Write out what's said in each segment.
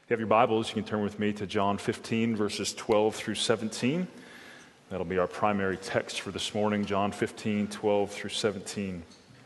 If you have your Bibles, you can turn with me to John 15, verses 12 through 17. That'll be our primary text for this morning, John 15, 12 through 17.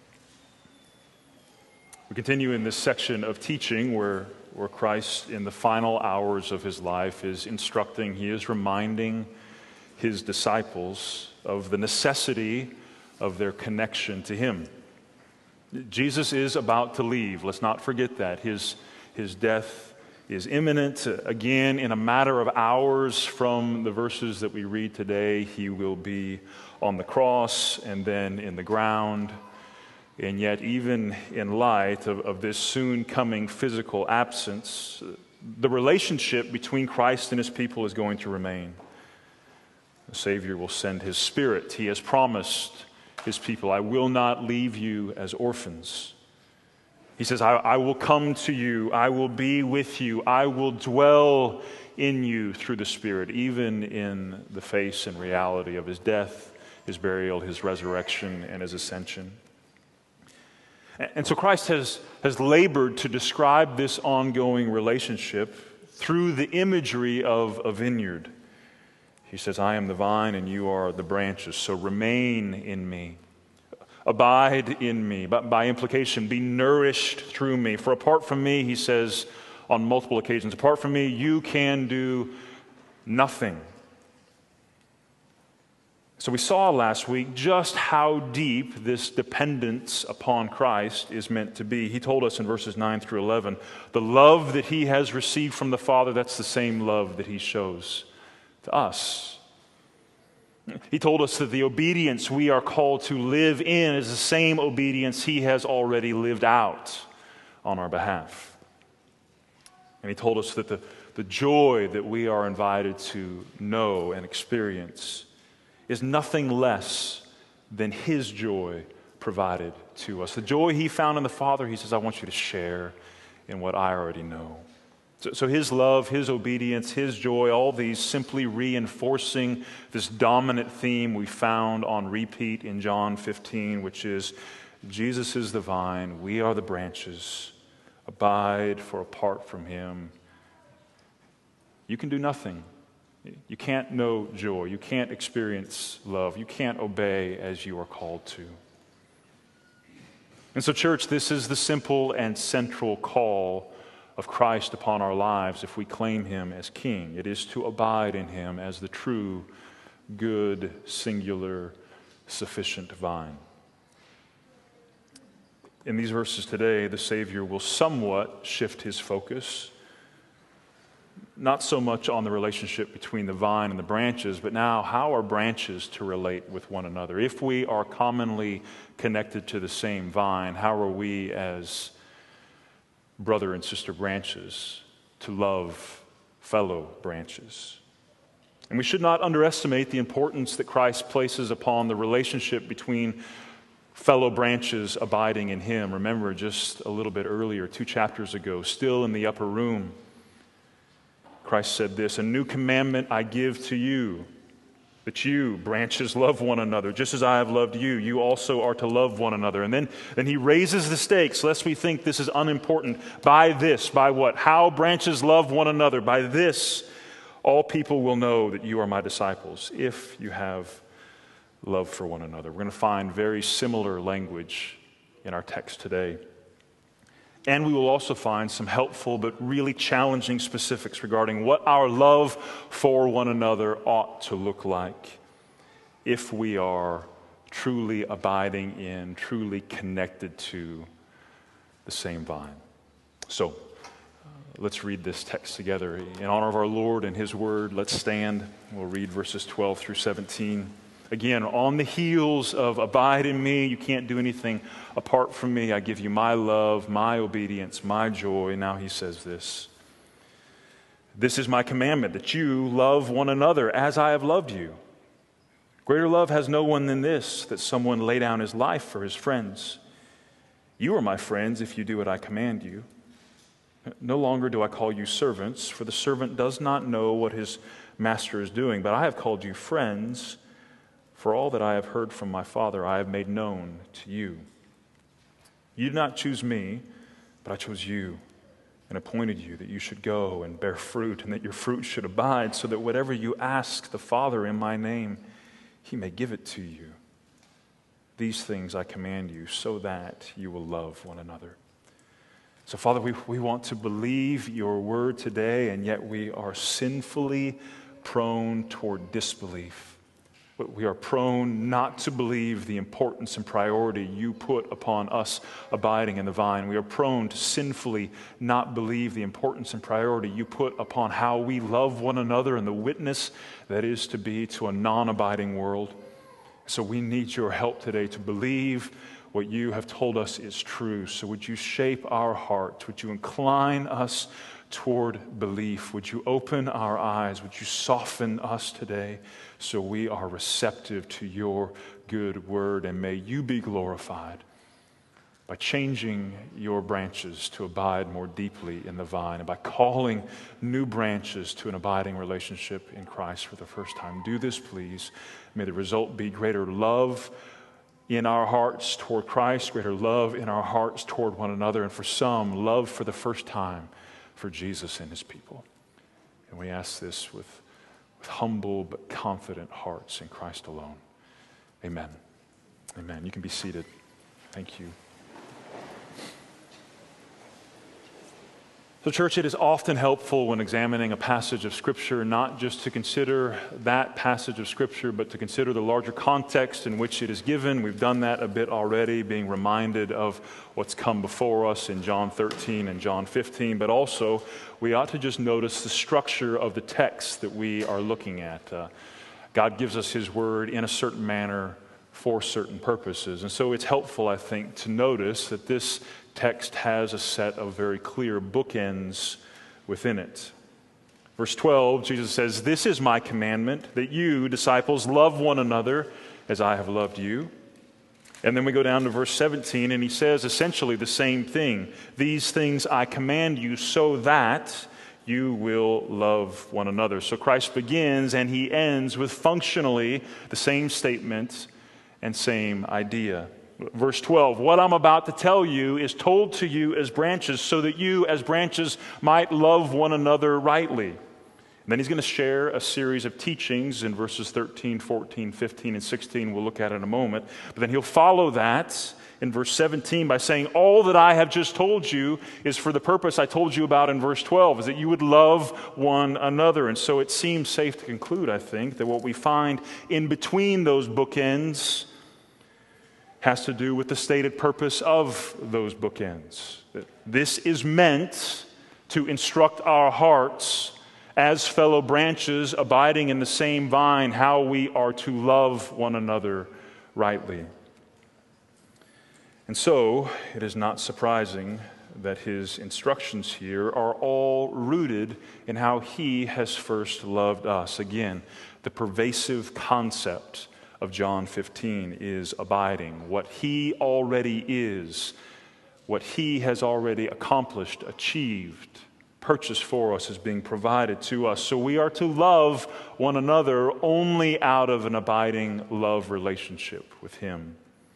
We continue in this section of teaching where Christ, in the final hours of his life, is instructing, he is reminding his disciples of the necessity of their connection to him. Jesus is about to leave. Let's not forget that. His death is imminent. Again, in a matter of hours from the verses that we read today, he will be on the cross and then in the ground. And yet, even in light of this soon coming physical absence, the relationship between Christ and his people is going to remain. The Savior will send his Spirit. He has promised his people, I will not leave you as orphans. He says, I will come to you, I will be with you, I will dwell in you through the Spirit, even in the face and reality of his death, his burial, his resurrection, and his ascension. And so Christ has labored to describe this ongoing relationship through the imagery of a vineyard. He says, I am the vine and you are the branches, so remain in me. Abide in me, but by implication, be nourished through me. For apart from me, he says on multiple occasions, apart from me, you can do nothing. So we saw last week just how deep this dependence upon Christ is meant to be. He told us in verses 9 through 11, the love that he has received from the Father, that's the same love that he shows to us. He told us that the obedience we are called to live in is the same obedience he has already lived out on our behalf. And he told us that the joy that we are invited to know and experience is nothing less than his joy provided to us. The joy he found in the Father, he says, I want you to share in what I already know. So his love, his obedience, his joy, all these simply reinforcing this dominant theme we found on repeat in John 15, which is Jesus is the vine, we are the branches. Abide, for apart from him, you can do nothing. You can't know joy. You can't experience love. You can't obey as you are called to. And so, church, this is the simple and central call of Christ upon our lives if we claim him as king. It is to abide in him as the true, good, singular, sufficient vine. In these verses today, the Savior will somewhat shift his focus, not so much on the relationship between the vine and the branches, but now how are branches to relate with one another? If we are commonly connected to the same vine, how are we as brother and sister branches to love fellow branches? And we should not underestimate the importance that Christ places upon the relationship between fellow branches abiding in him. Remember just a little bit earlier, 2 chapters ago, still in the upper room, Christ said this, a new commandment I give to you, that you, branches, love one another. Just as I have loved you, you also are to love one another. And then he raises the stakes, lest we think this is unimportant. By this, by what? How branches love one another. By this, all people will know that you are my disciples, if you have love for one another. We're going to find very similar language in our text today. And we will also find some helpful but really challenging specifics regarding what our love for one another ought to look like if we are truly abiding in, truly connected to the same vine. So, let's read this text together. In honor of our Lord and his word, let's stand. We'll read verses 12 through 17. Again, on the heels of abide in me, you can't do anything apart from me. I give you my love, my obedience, my joy. Now he says this. This is my commandment, that you love one another as I have loved you. Greater love has no one than this, that someone lay down his life for his friends. You are my friends if you do what I command you. No longer do I call you servants, for the servant does not know what his master is doing, but I have called you friends. For all that I have heard from my Father, I have made known to you. You did not choose me, but I chose you and appointed you that you should go and bear fruit, and that your fruit should abide, so that whatever you ask the Father in my name, he may give it to you. These things I command you, so that you will love one another. So, Father, we want to believe your word today, and yet we are sinfully prone toward disbelief. We are prone not to believe the importance and priority you put upon us abiding in the vine. We are prone to sinfully not believe the importance and priority you put upon how we love one another and the witness that is to be to a non-abiding world. So we need your help today to believe what you have told us is true. So would you shape our hearts? Would you incline us toward belief? Would you open our eyes? Would you soften us today so we are receptive to your good word? And may you be glorified by changing your branches to abide more deeply in the vine, and by calling new branches to an abiding relationship in Christ for the first time. Do this, please. May the result be greater love in our hearts toward Christ, greater love in our hearts toward one another, and for some, love for the first time for Jesus and his people. And we ask this with humble but confident hearts in Christ alone. Amen. Amen. You can be seated. Thank you. So, church, it is often helpful when examining a passage of Scripture not just to consider that passage of Scripture, but to consider the larger context in which it is given. We've done that a bit already, being reminded of what's come before us in John 13 and John 15, but also we ought to just notice the structure of the text that we are looking at. God gives us his word in a certain manner for certain purposes. And so it's helpful, I think, to notice that this text has a set of very clear bookends within it. Verse 12, Jesus says, "This is my commandment, that you, disciples, love one another as I have loved you." And then we go down to verse 17, and he says essentially the same thing. "These things I command you so that you will love one another." So Christ begins and he ends with functionally the same statement and same idea. Verse 12, "What I'm about to tell you is told to you as branches, so that you as branches might love one another rightly." And then he's going to share a series of teachings in verses 13, 14, 15, and 16 we'll look at in a moment. But then he'll follow that in verse 17 by saying, "All that I have just told you is for the purpose I told you about in verse 12, is that you would love one another." And so it seems safe to conclude, I think, that what we find in between those bookends has to do with the stated purpose of those bookends. This is meant to instruct our hearts as fellow branches abiding in the same vine, how we are to love one another rightly. And so, it is not surprising that his instructions here are all rooted in how he has first loved us. Again, the pervasive concept of John 15 is abiding. What he already is, what he has already accomplished, achieved, purchased for us is being provided to us. So we are to love one another only out of an abiding love relationship with him.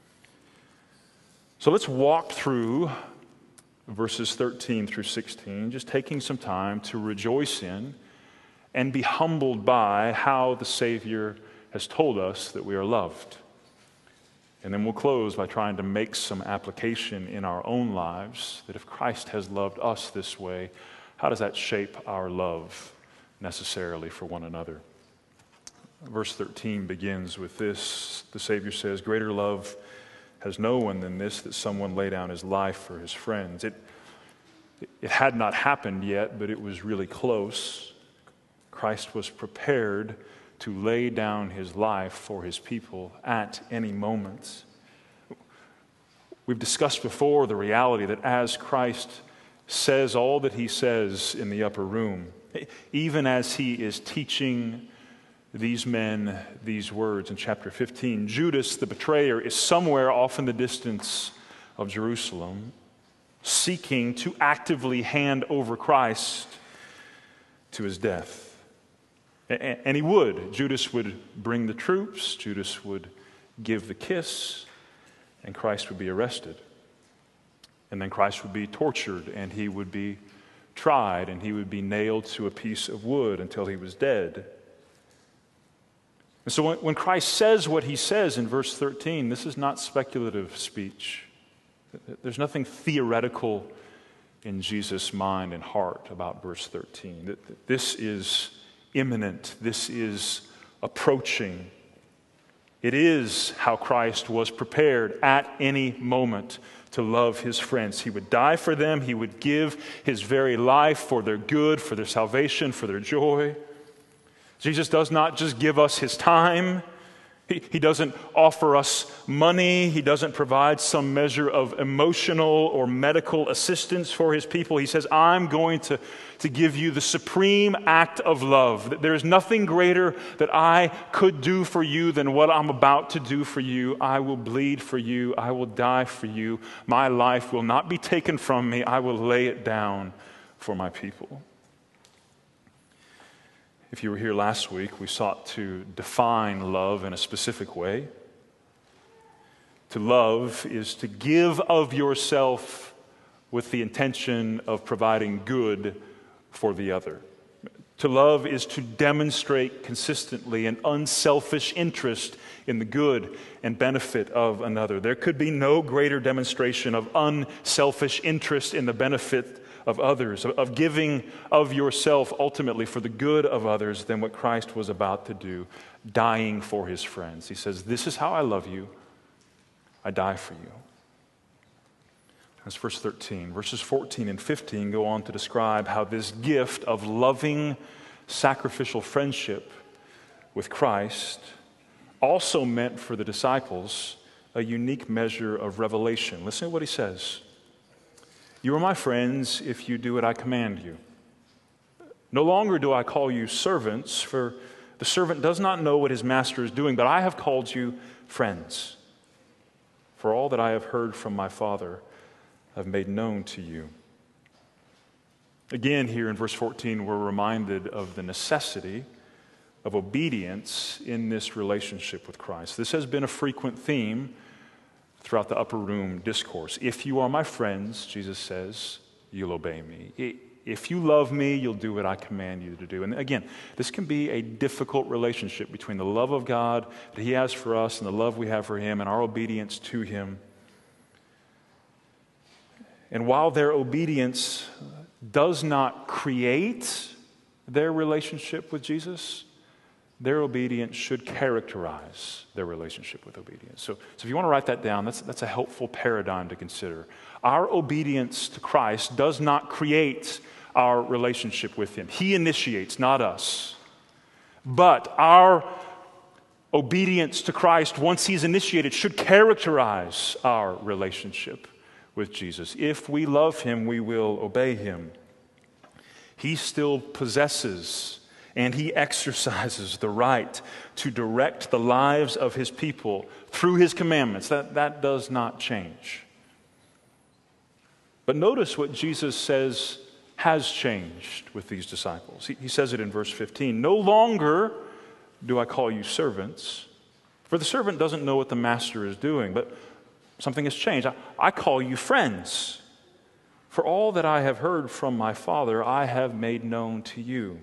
So let's walk through verses 13 through 16, just taking some time to rejoice in and be humbled by how the Savior has told us that we are loved. And then we'll close by trying to make some application in our own lives, that if Christ has loved us this way, how does that shape our love necessarily for one another? Verse 13 begins with this. The Savior says, "Greater love has no one than this, that someone lay down his life for his friends." It had not happened yet, but it was really close. Christ was prepared to lay down his life for his people at any moment. We've discussed before the reality that as Christ says all that he says in the upper room, even as he is teaching these men these words in chapter 15, Judas, the betrayer, is somewhere off in the distance of Jerusalem, seeking to actively hand over Christ to his death. And he would. Judas would bring the troops, Judas would give the kiss, and Christ would be arrested. And then Christ would be tortured, and he would be tried, and he would be nailed to a piece of wood until he was dead. And so when Christ says what he says in verse 13, this is not speculative speech. There's nothing theoretical in Jesus' mind and heart about verse 13. This is imminent. This is approaching. It is how Christ was prepared at any moment to love his friends. He would die for them. He would give his very life for their good, for their salvation, for their joy. Jesus does not just give us his time. He doesn't offer us money. He doesn't provide some measure of emotional or medical assistance for his people. He says, I'm going to give you the supreme act of love. There is nothing greater that I could do for you than what I'm about to do for you. I will bleed for you. I will die for you. My life will not be taken from me. I will lay it down for my people. If you were here last week, we sought to define love in a specific way. To love is to give of yourself with the intention of providing good for the other. To love is to demonstrate consistently an unselfish interest in the good and benefit of another. There could be no greater demonstration of unselfish interest in the benefit of others, of giving of yourself ultimately for the good of others than what Christ was about to do, dying for his friends. He says, this is how I love you. I die for you. That's verse 13. Verses 14 and 15 go on to describe how this gift of loving, sacrificial friendship with Christ also meant for the disciples a unique measure of revelation. Listen to what he says. You are my friends if you do what I command you. No longer do I call you servants, for the servant does not know what his master is doing, but I have called you friends. For all that I have heard from my Father, I've made known to you. Again, here in verse 14, we're reminded of the necessity of obedience in this relationship with Christ. This has been a frequent theme throughout the upper room discourse. If you are my friends, Jesus says, you'll obey me. If you love me, you'll do what I command you to do. And again, this can be a difficult relationship between the love of God that he has for us and the love we have for him and our obedience to him. And while their obedience does not create their relationship with Jesus, their obedience should characterize their relationship with obedience. So if you want to write that down, that's a helpful paradigm to consider. Our obedience to Christ does not create our relationship with him. He initiates, not us. But our obedience to Christ, once he's initiated, should characterize our relationship with Jesus. If we love him, we will obey him. He still possesses and he exercises the right to direct the lives of his people through his commandments. That does not change. But notice what Jesus says has changed with these disciples. He says it in verse 15. No longer do I call you servants, for the servant doesn't know what the master is doing, but something has changed. I call you friends. For all that I have heard from my Father, I have made known to you.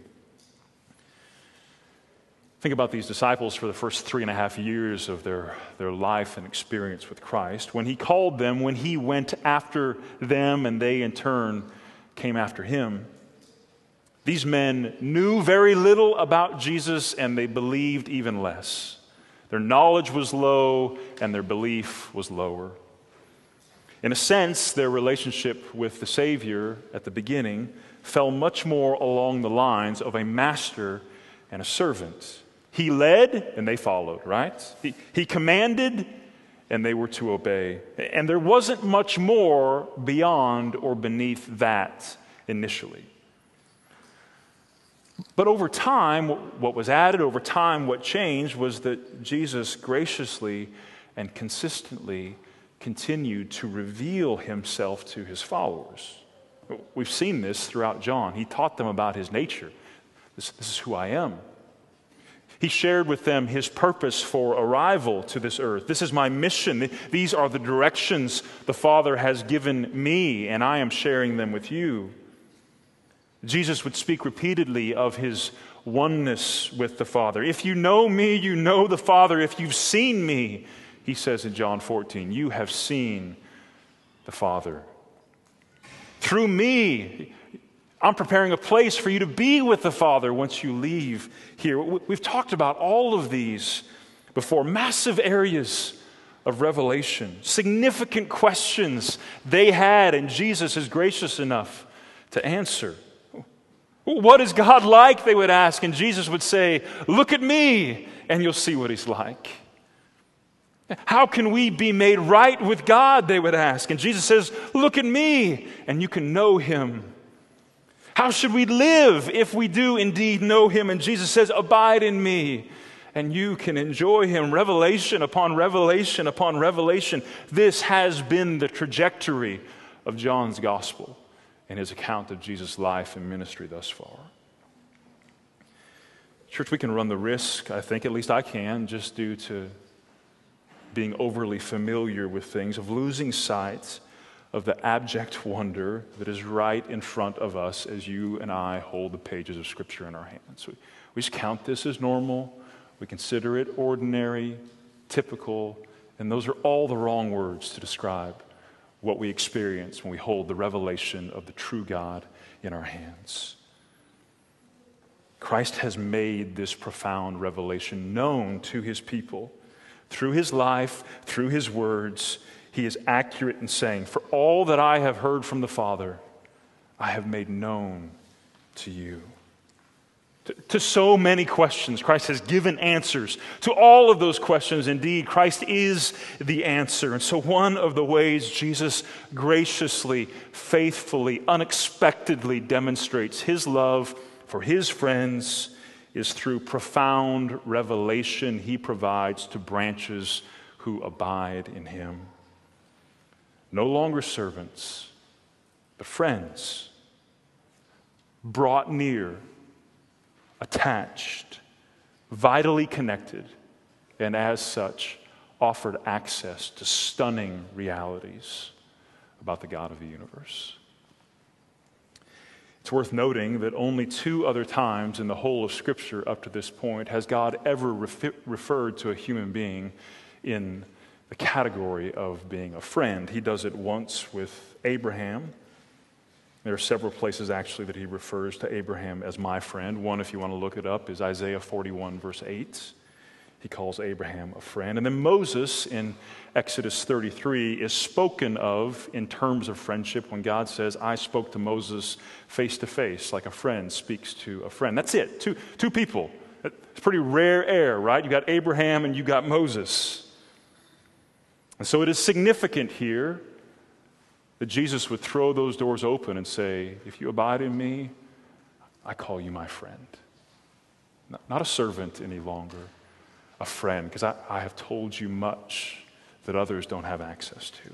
Think about these disciples for the first 3.5 years of their life and experience with Christ. When he called them, when he went after them, and they in turn came after him, these men knew very little about Jesus, and they believed even less. Their knowledge was low, and their belief was lower. In a sense, their relationship with the Savior at the beginning fell much more along the lines of a master and a servant. He led, and they followed, right? He commanded, and they were to obey. And there wasn't much more beyond or beneath that initially. But over time, what was added, over time, what changed was that Jesus graciously and consistently continued to reveal himself to his followers. We've seen this throughout John. He taught them about his nature. This is who I am. He shared with them his purpose for arrival to this earth. This is my mission. These are the directions the Father has given me, and I am sharing them with you. Jesus would speak repeatedly of his oneness with the Father. If you know me, you know the Father. If you've seen me, he says in John 14, you have seen the Father. Through me, I'm preparing a place for you to be with the Father once you leave here. We've talked about all of these before. Massive areas of revelation, significant questions they had, and Jesus is gracious enough to answer. What is God like, they would ask, and Jesus would say, look at me, and you'll see what he's like. How can we be made right with God, they would ask, and Jesus says, look at me, and you can know him. How should we live if we do indeed know him? And Jesus says, abide in me, and you can enjoy him. Revelation upon revelation upon revelation. This has been the trajectory of John's gospel in his account of Jesus' life and ministry thus far. Church, we can run the risk, I think, at least I can, just due to being overly familiar with things, of losing sight of the abject wonder that is right in front of us as you and I hold the pages of Scripture in our hands. We just count this as normal. We consider it ordinary, typical, and those are all the wrong words to describe what we experience when we hold the revelation of the true God in our hands. Christ has made this profound revelation known to his people. Through his life, through his words, he is accurate in saying, for all that I have heard from the Father, I have made known to you. To so many questions, Christ has given answers. To all of those questions, indeed, Christ is the answer. And so one of the ways Jesus graciously, faithfully, unexpectedly demonstrates his love for his friends is through profound revelation he provides to branches who abide in him. No longer servants, but friends, brought near, attached, vitally connected, and as such, offered access to stunning realities about the God of the universe. It's worth noting that only 2 other times in the whole of Scripture up to this point has God ever referred to a human being in the category of being a friend. He does it once with Abraham. There are several places actually that he refers to Abraham as my friend. One, if you want to look it up, is Isaiah 41, verse 8. He calls Abraham a friend. And then Moses in Exodus 33 is spoken of in terms of friendship when God says, I spoke to Moses face to face like a friend speaks to a friend. That's it. Two people. It's pretty rare air, right? You got Abraham and you got Moses. And so it is significant here that Jesus would throw those doors open and say, if you abide in me, I call you my friend. Not a servant any longer, a friend, because I have told you much that others don't have access to.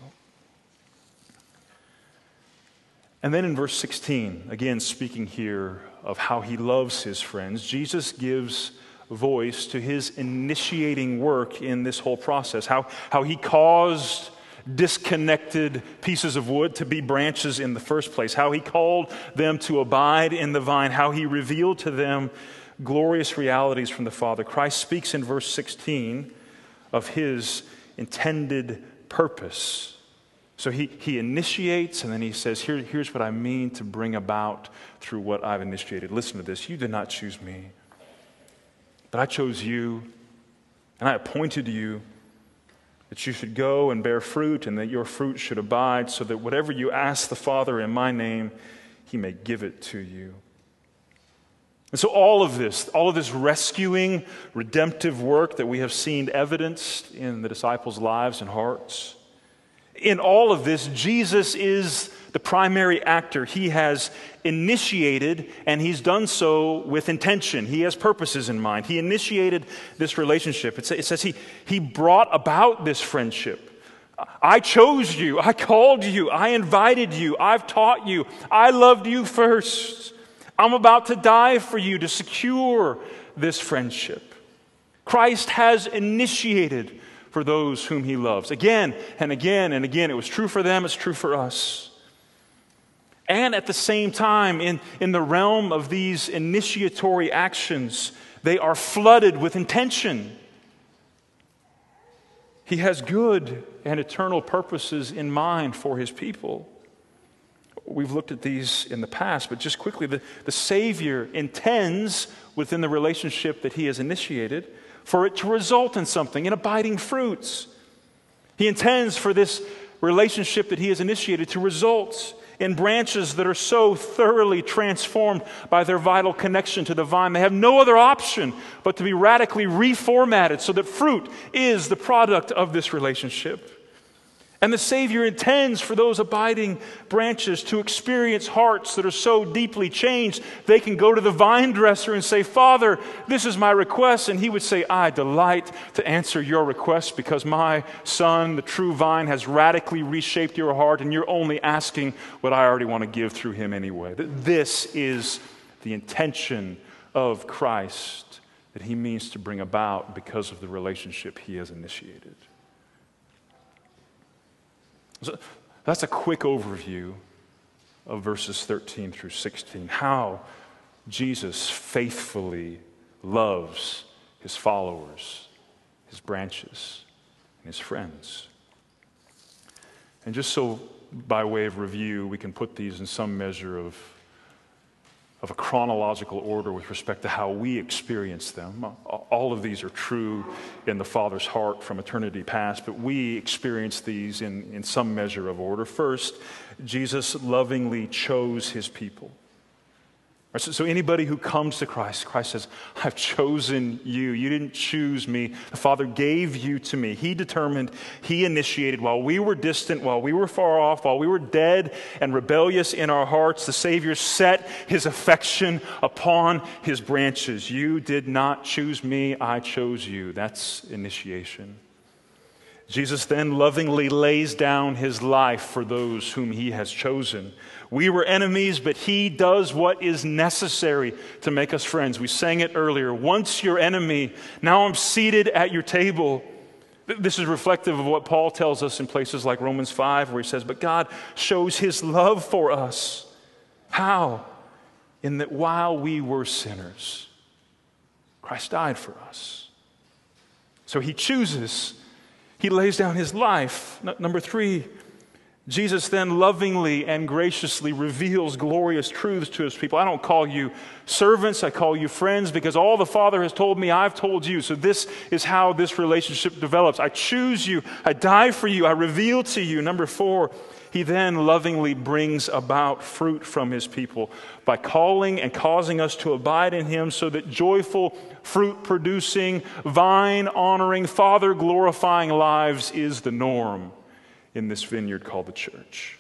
And then in verse 16, again speaking here of how he loves his friends, Jesus gives voice to his initiating work in this whole process, how he caused disconnected pieces of wood to be branches in the first place, how he called them to abide in the vine, how he revealed to them glorious realities from the Father. Christ speaks in verse 16 of his intended purpose. So he initiates and then he says, here's what I mean to bring about through what I've initiated. Listen to this. You did not choose me, but I chose you and I appointed you that you should go and bear fruit and that your fruit should abide, so that whatever you ask the Father in my name, he may give it to you. And so all of this rescuing, redemptive work that we have seen evidenced in the disciples' lives and hearts, in all of this, Jesus is the primary actor. He has initiated, and he's done so with intention. He has purposes in mind. He initiated this relationship. It says he brought about this friendship. I chose you. I called you. I invited you. I've taught you. I loved you first. I'm about to die for you to secure this friendship. Christ has initiated for those whom he loves. Again and again and again. It was true for them. It's true for us. And at the same time, in the realm of these initiatory actions, they are flooded with intention. He has good and eternal purposes in mind for his people. We've looked at these in the past, but just quickly, the Savior intends within the relationship that he has initiated for it to result in something, in abiding fruits. He intends for this relationship that he has initiated to result in branches that are so thoroughly transformed by their vital connection to the vine. They have no other option but to be radically reformatted so that fruit is the product of this relationship. And the Savior intends for those abiding branches to experience hearts that are so deeply changed, they can go to the vine dresser and say, "Father, this is my request." And he would say, "I delight to answer your request because my son, the true vine, has radically reshaped your heart and you're only asking what I already want to give through him anyway." This is the intention of Christ that he means to bring about because of the relationship he has initiated. So that's a quick overview of verses 13 through 16, how Jesus faithfully loves his followers, his branches, and his friends. And just so by way of review, we can put these in some measure of a chronological order with respect to how we experience them. All of these are true in the Father's heart from eternity past, but we experience these in some measure of order. First, Jesus lovingly chose his people. So anybody who comes to Christ, Christ says, "I've chosen you. You didn't choose me. The Father gave you to me. He determined, he initiated. While we were distant, while we were far off, while we were dead and rebellious in our hearts, the Savior set his affection upon his branches. You did not choose me. I chose you." That's initiation. Jesus then lovingly lays down his life for those whom he has chosen. We were enemies, but he does what is necessary to make us friends. We sang it earlier. Once your enemy, now I'm seated at your table. This is reflective of what Paul tells us in places like Romans 5, where he says, "But God shows his love for us." How? In that while we were sinners, Christ died for us. So he chooses. He lays down his life. Number 3, Jesus then lovingly and graciously reveals glorious truths to his people. I don't call you servants, I call you friends, because all the Father has told me, I've told you. So this is how this relationship develops. I choose you, I die for you, I reveal to you. Number 4, he then lovingly brings about fruit from his people by calling and causing us to abide in him so that joyful, fruit-producing, vine-honoring, Father-glorifying lives is the norm in this vineyard called the church.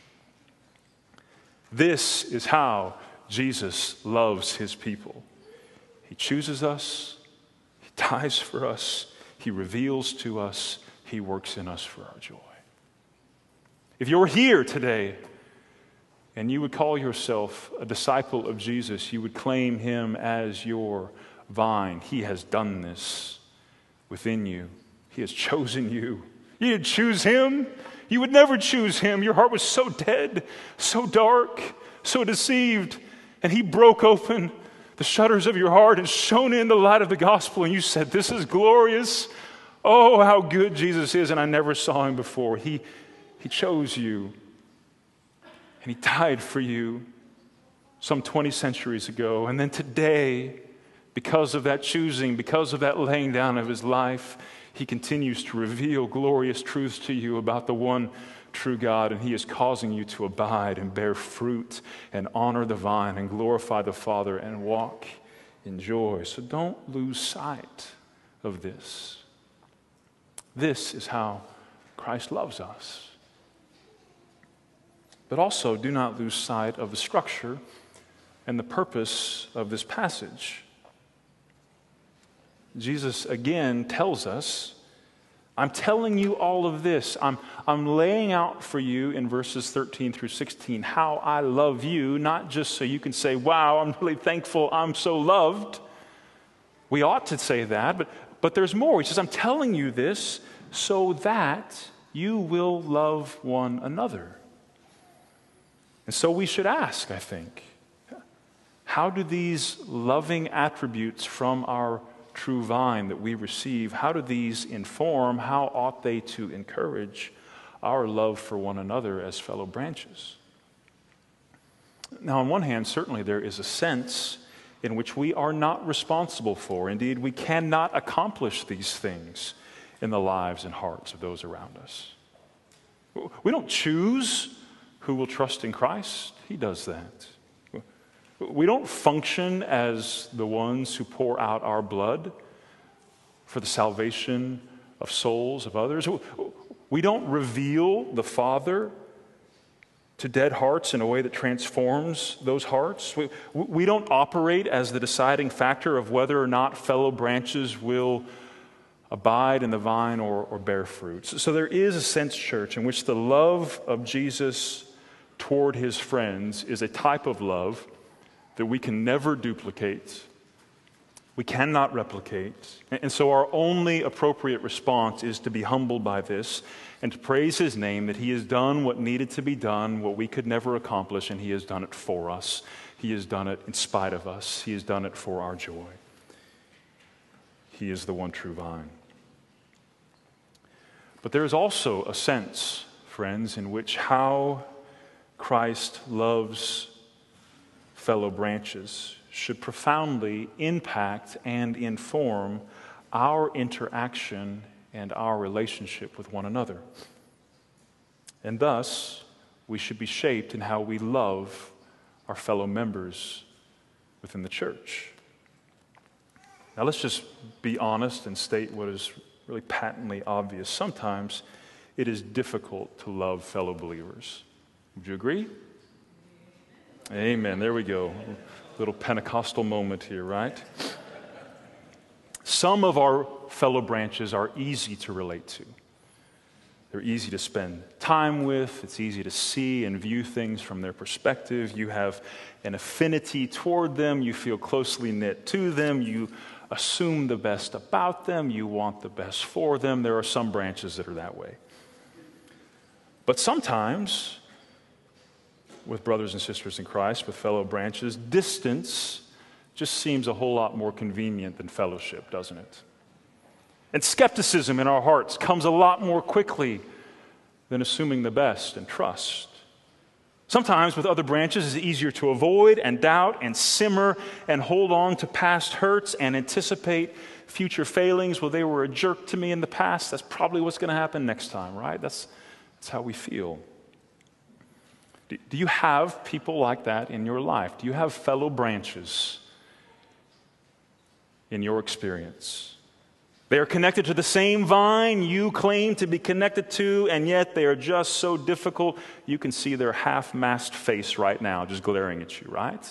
This is how Jesus loves his people. He chooses us, he dies for us, he reveals to us, he works in us for our joy. If you're here today and you would call yourself a disciple of Jesus, you would claim him as your vine. He has done this within you. He has chosen you. You didn't choose him. You would never choose him. Your heart was so dead, so dark, so deceived. And he broke open the shutters of your heart and shone in the light of the gospel. And you said, "This is glorious. Oh, how good Jesus is." And I never saw him before. He chose you. And he died for you some 20 centuries ago. And then today, because of that choosing, because of that laying down of his life, he continues to reveal glorious truths to you about the one true God, and he is causing you to abide and bear fruit and honor the vine and glorify the Father and walk in joy. So don't lose sight of this. This is how Christ loves us. But also do not lose sight of the structure and the purpose of this passage. Jesus again tells us, I'm telling you all of this. I'm laying out for you in verses 13 through 16 how I love you, not just so you can say, "Wow, I'm really thankful, I'm so loved." We ought to say that, but there's more. He says, I'm telling you this so that you will love one another. And so we should ask, I think, how do these loving attributes from our true vine that we receive, how do these inform, how ought they to encourage our love for one another as fellow branches? Now, on one hand, certainly there is a sense in which we are not responsible for. Indeed, we cannot accomplish these things in the lives and hearts of those around us. We don't choose who will trust in Christ. He does that. We don't function as the ones who pour out our blood for the salvation of souls of others. We don't reveal the Father to dead hearts in a way that transforms those hearts. We don't operate as the deciding factor of whether or not fellow branches will abide in the vine or bear fruit. So there is a sense, church, in which the love of Jesus toward his friends is a type of love that we can never duplicate, we cannot replicate. And so our only appropriate response is to be humbled by this and to praise his name that he has done what needed to be done, what we could never accomplish, and he has done it for us. He has done it in spite of us. He has done it for our joy. He is the one true vine. But there is also a sense, friends, in which how Christ loves fellow branches should profoundly impact and inform our interaction and our relationship with one another. And thus, we should be shaped in how we love our fellow members within the church. Now, let's just be honest and state what is really patently obvious. Sometimes it is difficult to love fellow believers. Would you agree? Amen. There we go. Little Pentecostal moment here, right? Some of our fellow branches are easy to relate to. They're easy to spend time with. It's easy to see and view things from their perspective. You have an affinity toward them. You feel closely knit to them. You assume the best about them. You want the best for them. There are some branches that are that way. But sometimes, with brothers and sisters in Christ, with fellow branches, distance just seems a whole lot more convenient than fellowship, doesn't it? And skepticism in our hearts comes a lot more quickly than assuming the best and trust. Sometimes with other branches, it's easier to avoid and doubt and simmer and hold on to past hurts and anticipate future failings. Well, they were a jerk to me in the past. That's probably what's going to happen next time, right? That's how we feel. Do you have people like that in your life? Do you have fellow branches in your experience? They are connected to the same vine you claim to be connected to, and yet they are just so difficult. You can see their half-masked face right now just glaring at you, right?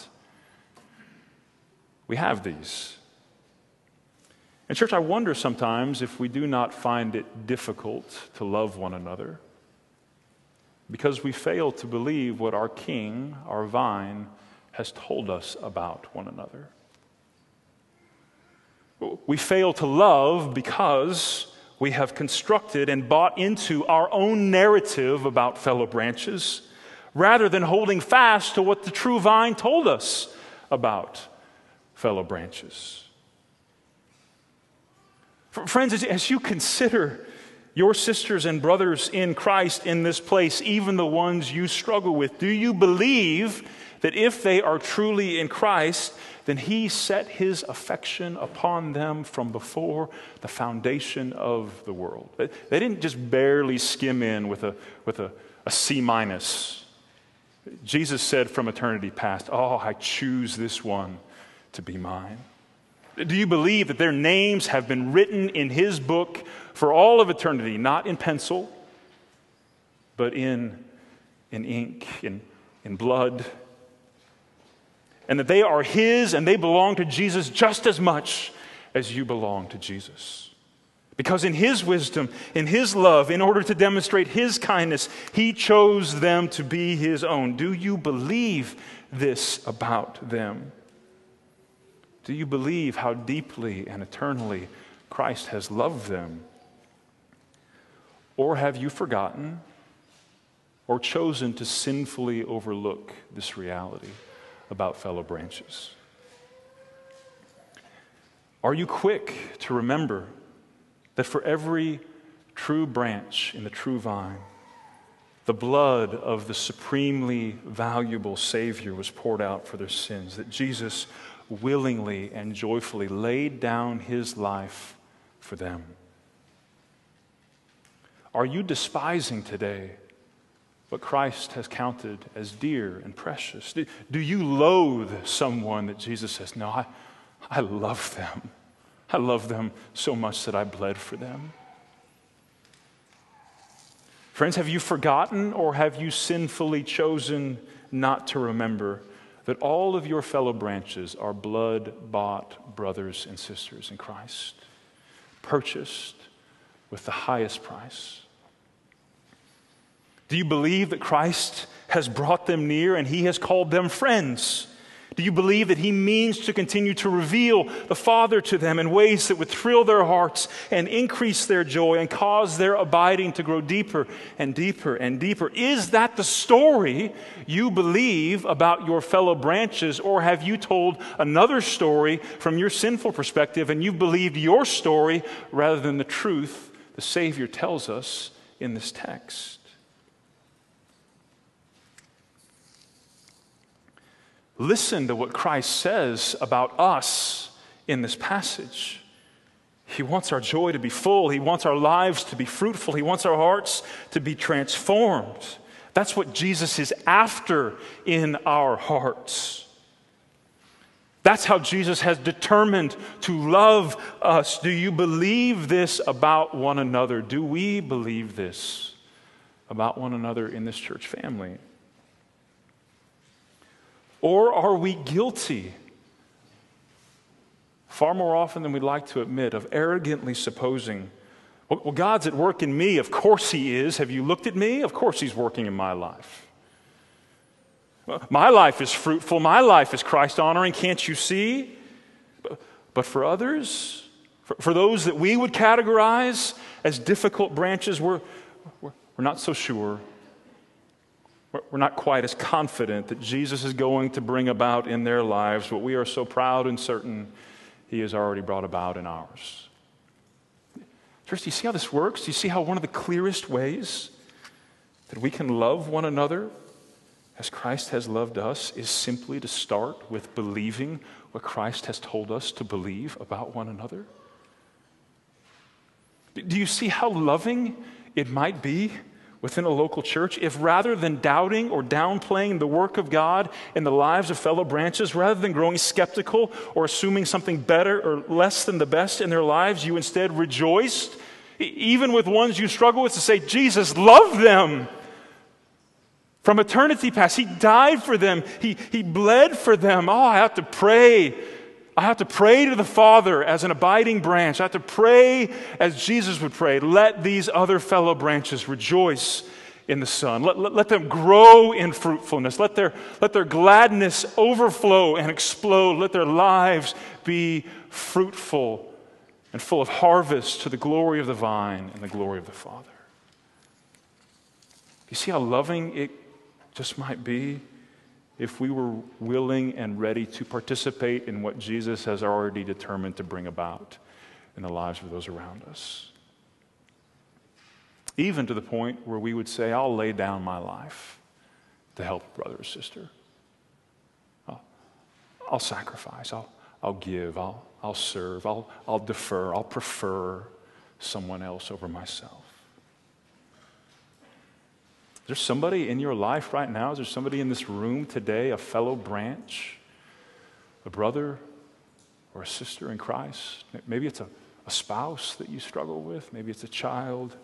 We have these. And church, I wonder sometimes if we do not find it difficult to love one another because we fail to believe what our King, our vine, has told us about one another. We fail to love because we have constructed and bought into our own narrative about fellow branches rather than holding fast to what the true vine told us about fellow branches. Friends, as you consider your sisters and brothers in Christ in this place, even the ones you struggle with, do you believe that if they are truly in Christ, then He set His affection upon them from before the foundation of the world? They didn't just barely skim in with a C minus. Jesus said from eternity past, "Oh, I choose this one to be mine." Do you believe that their names have been written in His book for all of eternity, not in pencil, but in ink, in blood, and that they are His and they belong to Jesus just as much as you belong to Jesus? Because in His wisdom, in His love, in order to demonstrate His kindness, He chose them to be His own. Do you believe this about them? Do you believe how deeply and eternally Christ has loved them? Or have you forgotten or chosen to sinfully overlook this reality about fellow branches? Are you quick to remember that for every true branch in the true vine, the blood of the supremely valuable Savior was poured out for their sins, that Jesus willingly and joyfully laid down his life for them? Are you despising today what Christ has counted as dear and precious? Do you loathe someone that Jesus says, no, I love them. I love them so much that I bled for them? Friends, have you forgotten or have you sinfully chosen not to remember that all of your fellow branches are blood-bought brothers and sisters in Christ, purchased with the highest price? Do you believe that Christ has brought them near and he has called them friends? Do you believe that he means to continue to reveal the Father to them in ways that would thrill their hearts and increase their joy and cause their abiding to grow deeper and deeper and deeper? Is that the story you believe about your fellow branches, or have you told another story from your sinful perspective and you've believed your story rather than the truth the Savior tells us in this text? Listen to what Christ says about us in this passage. He wants our joy to be full. He wants our lives to be fruitful. He wants our hearts to be transformed. That's what Jesus is after in our hearts. That's how Jesus has determined to love us. Do you believe this about one another? Do we believe this about one another in this church family? Or are we guilty, far more often than we'd like to admit, of arrogantly supposing, well, God's at work in me. Of course he is. Have you looked at me? Of course he's working in my life. My life is fruitful. My life is Christ-honoring. Can't you see? But for others, for those that we would categorize as difficult branches, we're not so sure. We're not quite as confident that Jesus is going to bring about in their lives what we are so proud and certain he has already brought about in ours. Church, do you see how this works? Do you see how one of the clearest ways that we can love one another as Christ has loved us is simply to start with believing what Christ has told us to believe about one another? Do you see how loving it might be within a local church if, rather than doubting or downplaying the work of God in the lives of fellow branches, rather than growing skeptical or assuming something better or less than the best in their lives, you instead rejoiced, even with ones you struggle with, to say, Jesus loved them from eternity past. He died for them. He bled for them. Oh, I have to pray. I have to pray to the Father as an abiding branch. I have to pray as Jesus would pray. Let these other fellow branches rejoice in the Son. Let them grow in fruitfulness. Let their gladness overflow and explode. Let their lives be fruitful and full of harvest to the glory of the vine and the glory of the Father. You see how loving it just might be if we were willing and ready to participate in what Jesus has already determined to bring about in the lives of those around us. Even to the point where we would say, I'll lay down my life to help a brother or sister. I'll sacrifice, I'll give, I'll serve, I'll defer, I'll prefer someone else over myself. Is there somebody in your life right now? Is there somebody in this room today, a fellow branch, a brother or a sister in Christ? Maybe it's a spouse that you struggle with. Maybe it's a child.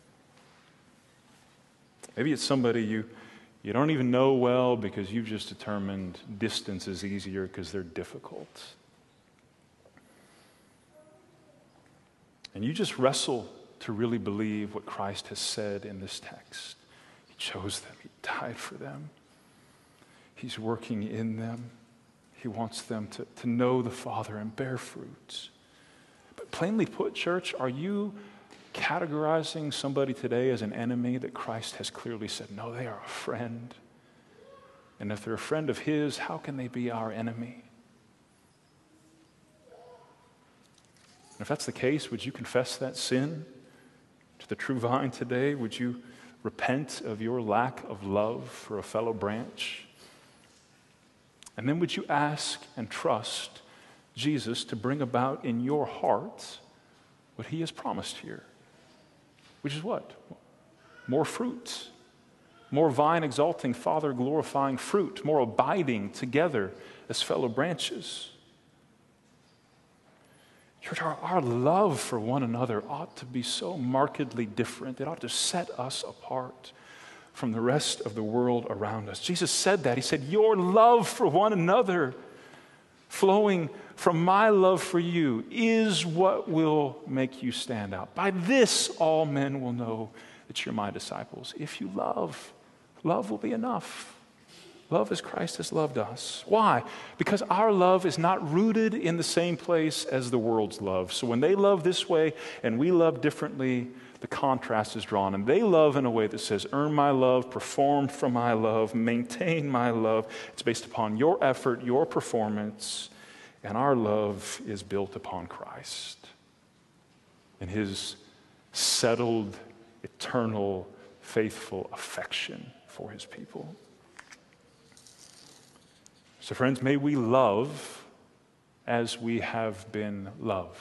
Maybe it's somebody you don't even know well because you've just determined distance is easier because they're difficult. And you just wrestle to really believe what Christ has said in this text. Chose them. He died for them. He's working in them. He wants them to know the Father and bear fruit. But plainly put, church, are you categorizing somebody today as an enemy that Christ has clearly said, no, they are a friend. And if they're a friend of his, how can they be our enemy? And if that's the case, would you confess that sin to the true vine today? Would you repent of your lack of love for a fellow branch? And then would you ask and trust Jesus to bring about in your heart what he has promised here? Which is what? More fruit. More vine-exalting, Father-glorifying fruit. More abiding together as fellow branches. Church, our love for one another ought to be so markedly different. It ought to set us apart from the rest of the world around us. Jesus said that. He said, your love for one another, flowing from my love for you, is what will make you stand out. By this, all men will know that you're my disciples. If you love, love will be enough. Love as Christ has loved us. Why? Because our love is not rooted in the same place as the world's love. So when they love this way and we love differently, the contrast is drawn. And they love in a way that says, earn my love, perform for my love, maintain my love. It's based upon your effort, your performance. And our love is built upon Christ and his settled, eternal, faithful affection for his people. So friends, may we love as we have been loved.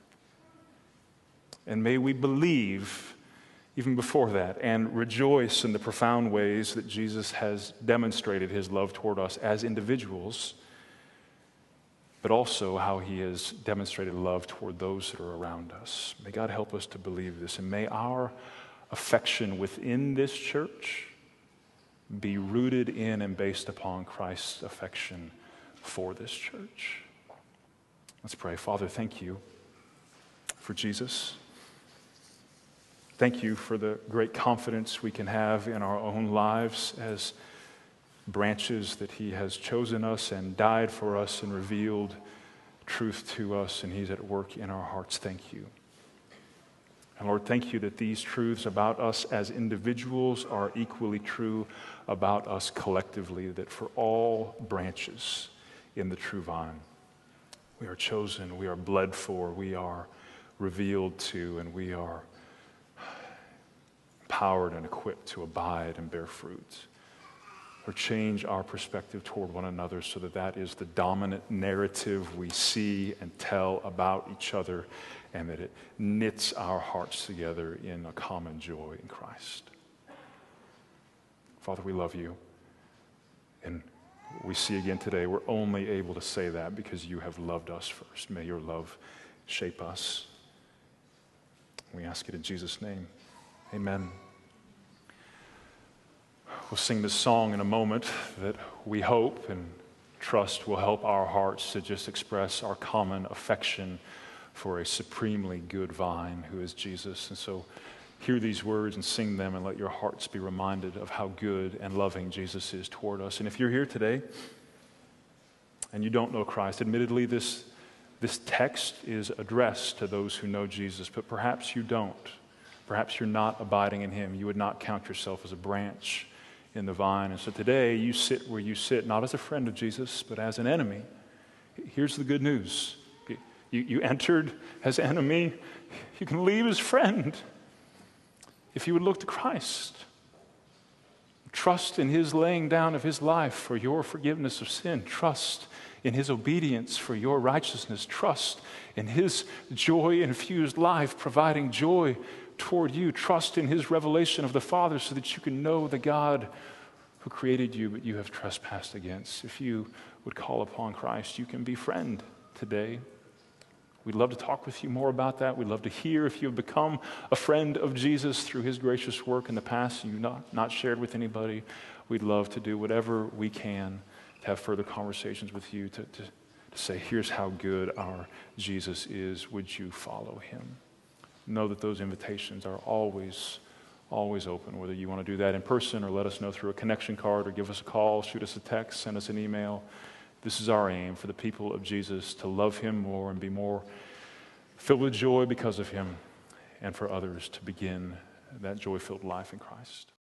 And may we believe even before that and rejoice in the profound ways that Jesus has demonstrated his love toward us as individuals, but also how he has demonstrated love toward those that are around us. May God help us to believe this, and may our affection within this church be rooted in and based upon Christ's affection for this church. Let's pray. Father, thank you for Jesus. Thank you for the great confidence we can have in our own lives as branches that he has chosen us and died for us and revealed truth to us, and he's at work in our hearts. Thank you. And Lord, thank you that these truths about us as individuals are equally true about us collectively, that for all branches in the true vine, we are chosen, we are bled for, we are revealed to, and we are empowered and equipped to abide and bear fruit. Or change our perspective toward one another so that that is the dominant narrative we see and tell about each other, and that it knits our hearts together in a common joy in Christ. Father, we love you. And we see again today, we're only able to say that because you have loved us first. May your love shape us. We ask it in Jesus' name. Amen. We'll sing this song in a moment that we hope and trust will help our hearts to just express our common affection for a supremely good vine who is Jesus. And so hear these words and sing them, and let your hearts be reminded of how good and loving Jesus is toward us. And if you're here today and you don't know Christ, admittedly this text is addressed to those who know Jesus, but perhaps you don't. Perhaps you're not abiding in him. You would not count yourself as a branch in the vine. And so today you sit where you sit, not as a friend of Jesus, but as an enemy. Here's the good news. You entered as enemy. You can leave as friend if you would look to Christ. Trust in his laying down of his life for your forgiveness of sin. Trust in his obedience for your righteousness. Trust in his joy-infused life providing joy toward you. Trust in his revelation of the Father so that you can know the God who created you but you have trespassed against. If you would call upon Christ, you can be friend today. We'd love to talk with you more about that. We'd love to hear if you've become a friend of Jesus through his gracious work in the past and you've not shared with anybody. We'd love to do whatever we can to have further conversations with you, to say, here's how good our Jesus is. Would you follow him? Know that those invitations are always open, whether you want to do that in person or let us know through a connection card or give us a call, shoot us a text, send us an email. This is our aim for the people of Jesus, to love him more and be more filled with joy because of him and for others to begin that joy-filled life in Christ.